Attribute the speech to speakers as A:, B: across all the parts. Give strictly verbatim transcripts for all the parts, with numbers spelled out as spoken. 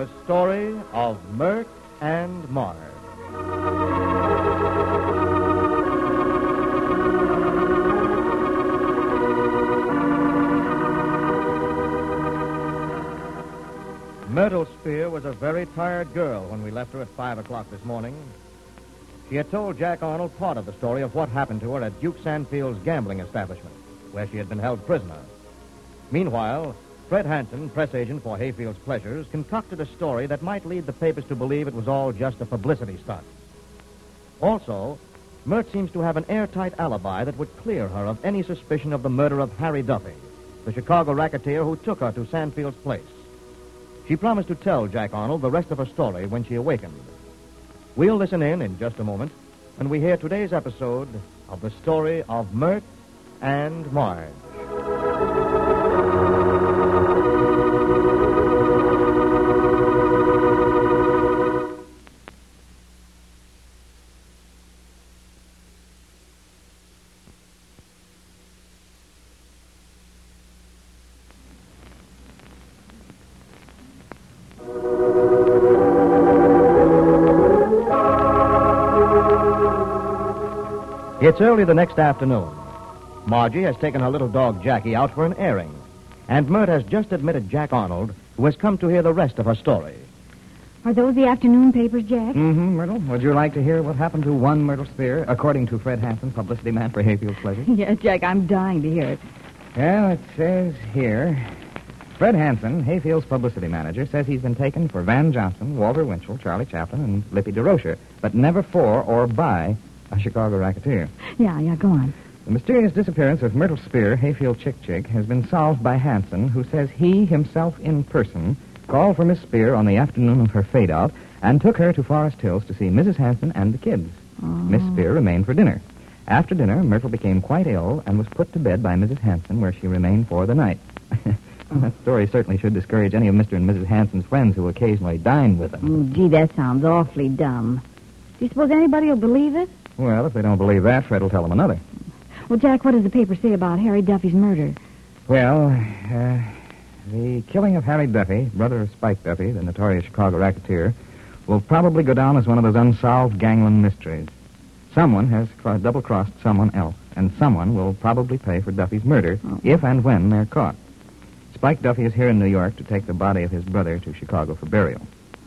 A: The story of Mert and Mart. Myrtle Spear was a very tired girl when we left her at five o'clock this morning. She had told Jack Arnold part of the story of what happened to her at Duke Sandfield's gambling establishment, where she had been held prisoner. Meanwhile, Fred Hansen, press agent for Hayfield's Pleasures, concocted a story that might lead the papers to believe it was all just a publicity stunt. Also, Mert seems to have an airtight alibi that would clear her of any suspicion of the murder of Harry Duffy, the Chicago racketeer who took her to Sandfield's place. She promised to tell Jack Arnold the rest of her story when she awakened. We'll listen in in just a moment when we hear today's episode of the story of Mert and Marge. It's early the next afternoon. Margie has taken her little dog Jackie out for an airing, and Mert has just admitted Jack Arnold, who has come to hear the rest of her story.
B: Are those the afternoon papers, Jack?
C: Mm-hmm, Myrtle. Would you like to hear what happened to one Myrtle Spear, according to Fred Hansen, publicity man for Hayfield's Pleasures?
B: Yes, Jack, I'm dying to hear it.
C: Well, it says here, Fred Hansen, Hayfield's publicity manager, says he's been taken for Van Johnson, Walter Winchell, Charlie Chaplin, and Lippy DeRocher, but never for or by a Chicago racketeer.
B: Yeah, yeah, go on.
C: The mysterious disappearance of Myrtle Spear, Hayfield Chick Chick, has been solved by Hansen, who says he himself in person called for Miss Spear on the afternoon of her fade-out and took her to Forest Hills to see Missus Hansen and the kids.
B: Oh.
C: Miss Spear remained for dinner. After dinner, Myrtle became quite ill and was put to bed by Missus Hansen, where she remained for the night. Well, that story certainly should discourage any of Mister and Missus Hansen's friends who occasionally dine with them.
B: Oh, gee, that sounds awfully dumb. Do you suppose anybody will believe it?
C: Well, if they don't believe that, Fred will tell them another.
B: Well, Jack, what does the paper say about Harry Duffy's murder?
C: Well, uh, the killing of Harry Duffy, brother of Spike Duffy, the notorious Chicago racketeer, will probably go down as one of those unsolved gangland mysteries. Someone has cro- double-crossed someone else, and someone will probably pay for Duffy's murder
B: Oh.
C: if and when they're caught. Spike Duffy is here in New York to take the body of his brother to Chicago for burial.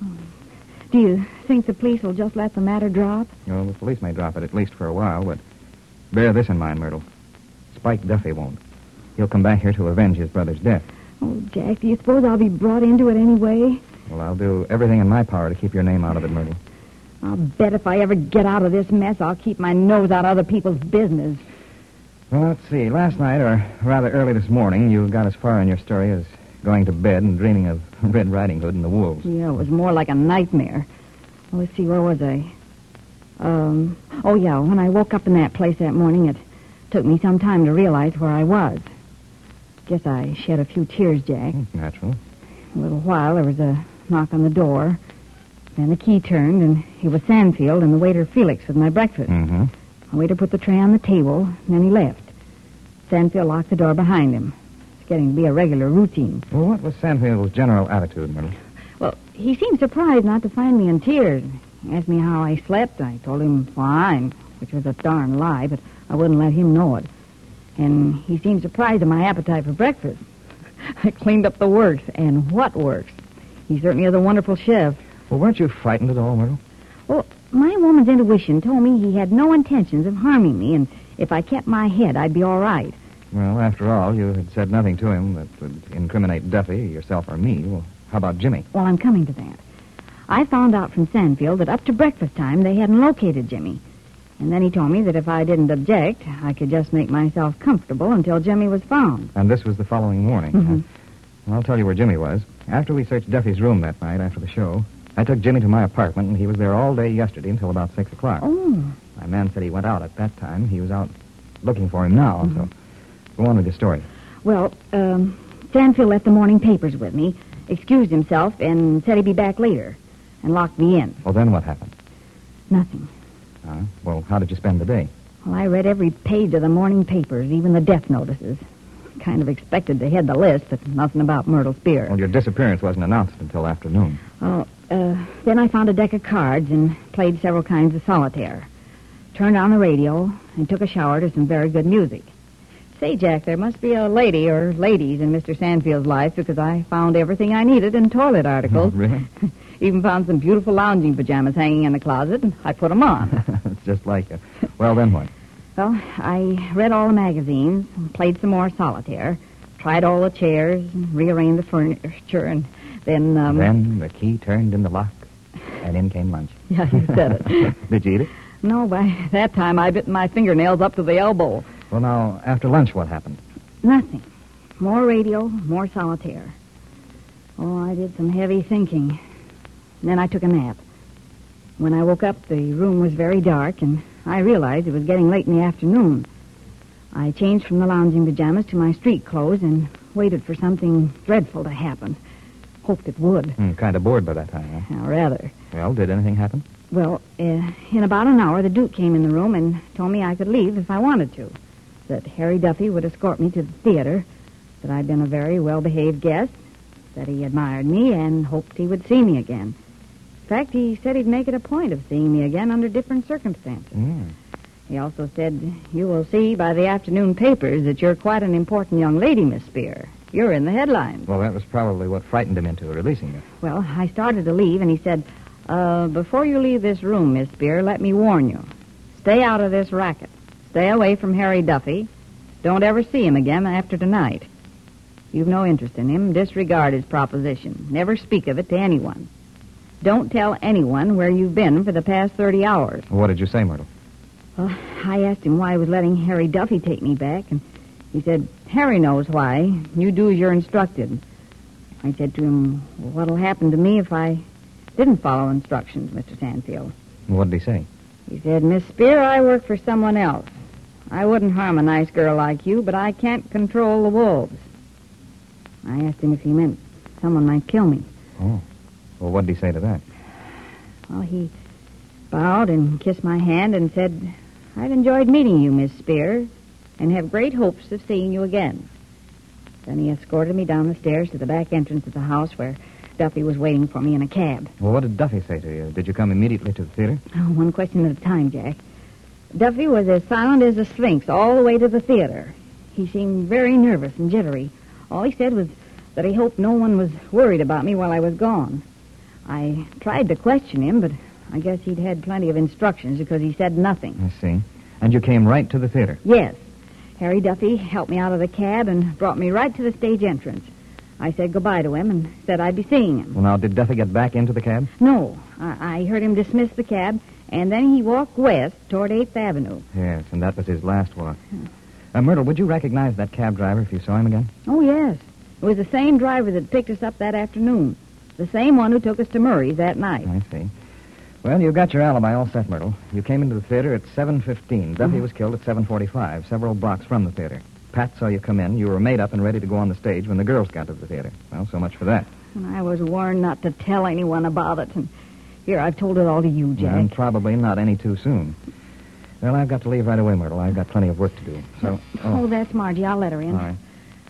B: Do you think the police will just let the matter drop?
C: Well, the police may drop it at least for a while, but bear this in mind, Myrtle. Spike Duffy won't. He'll come back here to avenge his brother's death.
B: Oh, Jack, do you suppose I'll be brought into it anyway?
C: Well, I'll do everything in my power to keep your name out of it, Myrtle.
B: I'll bet if I ever get out of this mess, I'll keep my nose out of other people's business.
C: Well, let's see. Last night, or rather early this morning, you got as far in your story as going to bed and dreaming of Red Riding Hood and the wolves.
B: Yeah, it was more like a nightmare. Well, let's see, where was I? Um, oh, yeah, when I woke up in that place that morning, it took me some time to realize where I was. Guess I shed a few tears, Jack.
C: Natural.
B: A little while, there was a knock on the door. Then the key turned, and it was Sandfield and the waiter Felix with my breakfast.
C: Mm-hmm.
B: The waiter put the tray on the table, and then he left. Sandfield locked the door behind him. It's getting to be a regular routine.
C: Well, what was Sandfield's general attitude, Myrtle?
B: Well, he seemed surprised not to find me in tears. He asked me how I slept. I told him fine, which was a darn lie, but I wouldn't let him know it. And he seemed surprised at my appetite for breakfast. I cleaned up the works, and what works? He certainly is a wonderful chef.
C: Well, weren't you frightened at all, Myrtle?
B: Well, my woman's intuition told me he had no intentions of harming me, and if I kept my head, I'd be all right.
C: Well, after all, you had said nothing to him that would incriminate Duffy, yourself, or me. Well, how about Jimmy?
B: Well, I'm coming to that. I found out from Sandfield that up to breakfast time they hadn't located Jimmy. And then he told me that if I didn't object, I could just make myself comfortable until Jimmy was found.
C: And this was the following morning.
B: Mm-hmm.
C: Huh? Well, I'll tell you where Jimmy was. After we searched Duffy's room that night after the show, I took Jimmy to my apartment, and he was there all day yesterday until about six o'clock.
B: Oh.
C: My man said he went out at that time. He was out looking for him now,
B: Mm-hmm.
C: so go on with your story.
B: Well, um, Sandfield left the morning papers with me, excused himself, and said he'd be back later, and locked me in.
C: Well, then what happened?
B: Nothing.
C: Uh, well, how did you spend the day?
B: Well, I read every page of the morning papers, even the death notices. Kind of expected to head the list, but nothing about Myrtle Spear.
C: Well, your disappearance wasn't announced until afternoon.
B: Oh, uh, then I found a deck of cards and played several kinds of solitaire. Turned on the radio and took a shower to some very good music. Say, Jack, there must be a lady or ladies in Mister Sandfield's life because I found everything I needed in toilet articles.
C: Oh, really?
B: Even found some beautiful lounging pajamas hanging in the closet, and I put them on.
C: It's just like you. Well, then what?
B: Well, I read all the magazines, and played some more solitaire, tried all the chairs, and rearranged the furniture, and then... Um...
C: Then the key turned in the lock, and in came lunch.
B: Yeah, you said it.
C: Did you eat it?
B: No, by that time I bit my fingernails up to the elbow.
C: Well, now, after lunch, what happened?
B: Nothing. More radio, more solitaire. Oh, I did some heavy thinking. And then I took a nap. When I woke up, the room was very dark, and I realized it was getting late in the afternoon. I changed from the lounging pajamas to my street clothes and waited for something dreadful to happen. Hoped it would.
C: Hmm, kind of bored by that time, huh?
B: Now, rather.
C: Well, did anything happen?
B: Well, uh, in about an hour, the Duke came in the room and told me I could leave if I wanted to. That Harry Duffy would escort me to the theater, that I'd been a very well-behaved guest, that he admired me and hoped he would see me again. In fact, he said he'd make it a point of seeing me again under different circumstances.
C: Mm.
B: He also said, you will see by the afternoon papers that you're quite an important young lady, Miss Spear. You're in the headlines.
C: Well, that was probably what frightened him into releasing you.
B: Well, I started to leave, and he said, uh, before you leave this room, Miss Spear, let me warn you. Stay out of this racket. Stay away from Harry Duffy. Don't ever see him again after tonight. You've no interest in him. Disregard his proposition. Never speak of it to anyone. Don't tell anyone where you've been for the past thirty hours.
C: What did you say, Myrtle?
B: Well, I asked him why he was letting Harry Duffy take me back, and he said, Harry knows why. You do as you're instructed. I said to him, what'll happen to me if I didn't follow instructions, Mister Sandfield?
C: What did he say?
B: He said, Miss Spear, I work for someone else. I wouldn't harm a nice girl like you, but I can't control the wolves. I asked him if he meant someone might kill me.
C: Oh. Well, what did he say to that?
B: Well, he bowed and kissed my hand and said, I've enjoyed meeting you, Miss Spear, and have great hopes of seeing you again. Then he escorted me down the stairs to the back entrance of the house where Duffy was waiting for me in a cab.
C: Well, what did Duffy say to you? Did you come immediately to the theater?
B: Oh, one question at a time, Jack. Duffy was as silent as a sphinx all the way to the theater. He seemed very nervous and jittery. All he said was that he hoped no one was worried about me while I was gone. I tried to question him, but I guess he'd had plenty of instructions because he said nothing.
C: I see. And you came right to the theater?
B: Yes. Harry Duffy helped me out of the cab and brought me right to the stage entrance. I said goodbye to him and said I'd be seeing him.
C: Well, now, did Duffy get back into the cab?
B: No. I, I heard him dismiss the cab, and then he walked west toward eighth Avenue.
C: Yes, and that was his last walk. Uh, Myrtle, would you recognize that cab driver if you saw him again?
B: Oh, yes. It was the same driver that picked us up that afternoon. The same one who took us to Murray's that night.
C: I see. Well, you've got your alibi all set, Myrtle. You came into the theater at seven fifteen. Duffy
B: Mm-hmm.
C: was killed at seven forty-five, several blocks from the theater. Pat saw you come in. You were made up and ready to go on the stage when the girls got to the theater. Well, so much for that.
B: And I was warned not to tell anyone about it. And here, I've told it all to you, Jack.
C: And probably not any too soon. Well, I've got to leave right away, Myrtle. I've got plenty of work to do. So,
B: Oh, that's Margie. I'll let her in.
C: all right.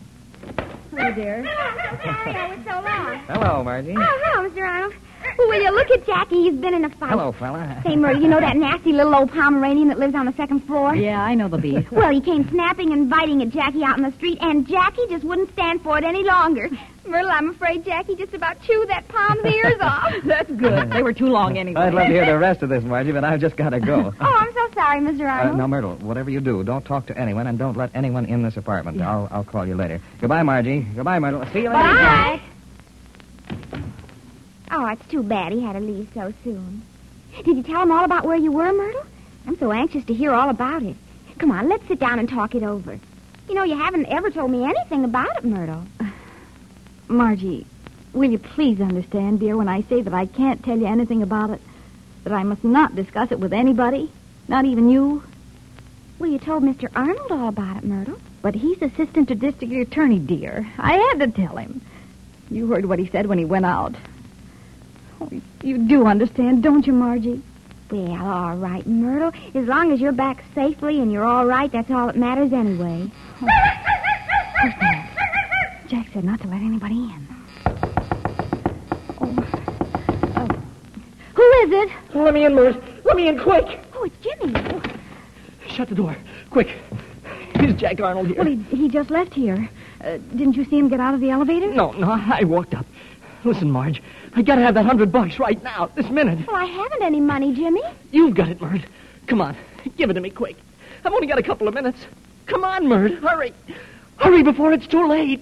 B: Hello, dear.
D: Hello, it's so long.
C: Hello, Margie.
D: Oh, hello, Mister Arnold. Well, will you look at Jackie? He's been in a fight.
C: Hello, fella.
D: Say, Murray, you know that nasty little old Pomeranian that lives on the second floor?
B: Yeah, I know the beast.
D: Well, he came snapping and biting at Jackie out in the street, and Jackie just wouldn't stand for it any longer. Myrtle, I'm afraid Jackie just about chewed that Pom's ears off.
B: That's good. They were too long anyway.
C: I'd love to hear the rest of this, Margie, but I've just got to go.
D: Oh, I'm so sorry, Mister
C: Uh,
D: Arnold.
C: now, Myrtle, whatever you do, don't talk to anyone and don't let anyone in this apartment.
B: Yeah.
C: I'll I'll call you later. Goodbye, Margie. Goodbye, Myrtle. See you later.
D: Bye. Oh, it's too bad he had to leave so soon. Did you tell him all about where you were, Myrtle? I'm so anxious to hear all about it. Come on, let's sit down and talk it over. You know, you haven't ever told me anything about it, Myrtle.
B: Margie, will you please understand, dear, when I say that I can't tell you anything about it? That I must not discuss it with anybody? Not even you?
D: Well, you told Mister Arnold all about it, Myrtle.
B: But he's assistant to district attorney, dear. I had to tell him. You heard what he said when he went out. Oh, you do understand, don't you, Margie?
D: Well, all right, Myrtle. As long as you're back safely and you're all right, that's all that matters anyway.
B: Who's that? Jack said not to let anybody in. Oh, is it?
E: Let me in, Mert. Let me in, quick.
D: Oh, it's Jimmy.
E: Shut the door. Quick. Here's Jack Arnold here.
B: Well, he, he just left here. Uh, didn't you see him get out of the elevator?
E: No, no, I walked up. Listen, Marge, I gotta have that hundred bucks right now, this minute.
D: Well, I haven't any money, Jimmy.
E: You've got it, Mert. Come on, give it to me quick. I've only got a couple of minutes. Come on, Mert, hurry. Hurry before it's too late.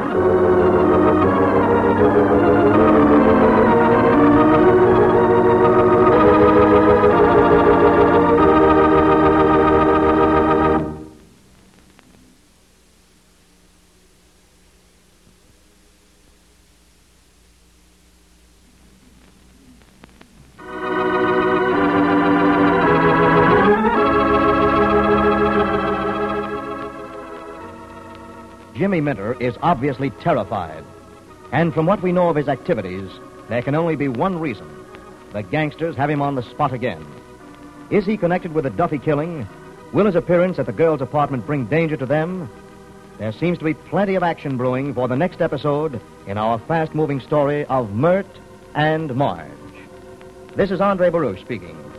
A: Jimmy Minter is obviously terrified. And from what we know of his activities, there can only be one reason. The gangsters have him on the spot again. Is he connected with the Duffy killing? Will his appearance at the girls' apartment bring danger to them? There seems to be plenty of action brewing for the next episode in our fast-moving story of Mert and Marge. This is Andre Baruch speaking.